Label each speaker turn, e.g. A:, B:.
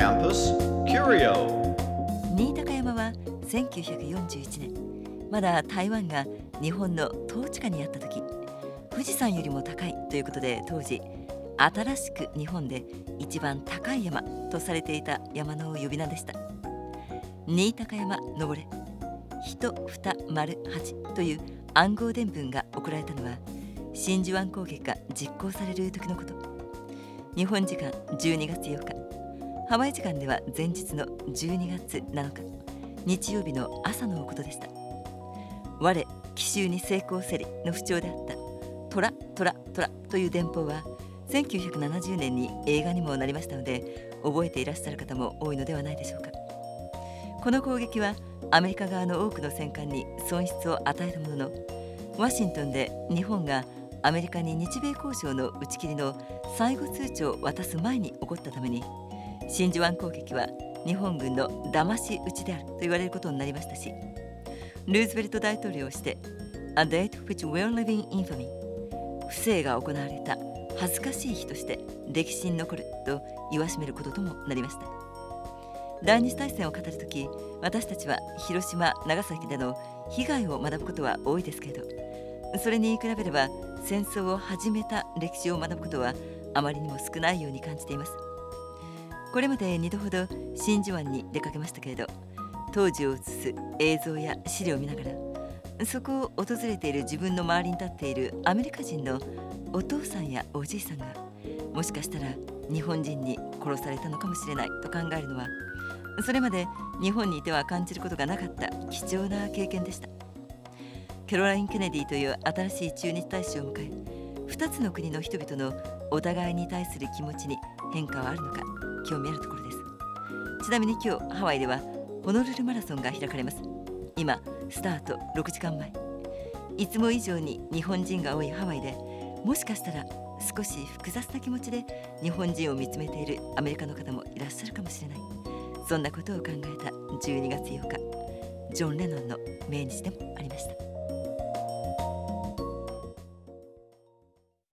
A: Campus Curio。
B: 新高山は1941年、まだ台湾が日本の統治下にあった時、富士山よりも高いということで、当時新しく日本で一番高い山とされていた山の呼び名でした。新高山登れ1、2、丸8という暗号電文が送られたのは、真珠湾攻撃が実行される時のこと。日本時間12月8日、ハワイ時間では前日の12月7日、日曜日の朝のことでした。我奇襲に成功せりの不調であったトラトラトラという電報は、1970年に映画にもなりましたので、覚えていらっしゃる方も多いのではないでしょうか。この攻撃はアメリカ側の多くの戦艦に損失を与えたものの、ワシントンで日本がアメリカに日米交渉の打ち切りの最後通知を渡す前に起こったために、真珠湾攻撃は日本軍の騙し討ちであると言われることになりましたし、ルーズベルト大統領をして A date which will live in infamy、 不正が行われた恥ずかしい日として歴史に残ると言わしめることともなりました。第二次大戦を語るとき、私たちは広島、長崎での被害を学ぶことは多いですけれど、それに比べれば戦争を始めた歴史を学ぶことはあまりにも少ないように感じています。これまで2度ほど真珠湾に出かけましたけれど、当時を映す映像や資料を見ながら、そこを訪れている自分の周りに立っているアメリカ人のお父さんやおじいさんが、もしかしたら日本人に殺されたのかもしれないと考えるのは、それまで日本にいては感じることがなかった貴重な経験でした。キャロライン・ケネディという新しい駐日大使を迎え、2つの国の人々のお互いに対する気持ちに変化はあるのか興味あるところです。ちなみに今日ハワイではホノルルマラソンが開かれます。今スタート6時間前。いつも以上に日本人が多いハワイで、もしかしたら少し複雑な気持ちで日本人を見つめているアメリカの方もいらっしゃるかもしれない。そんなことを考えた12月8日、ジョン・レノンの命日でもありました。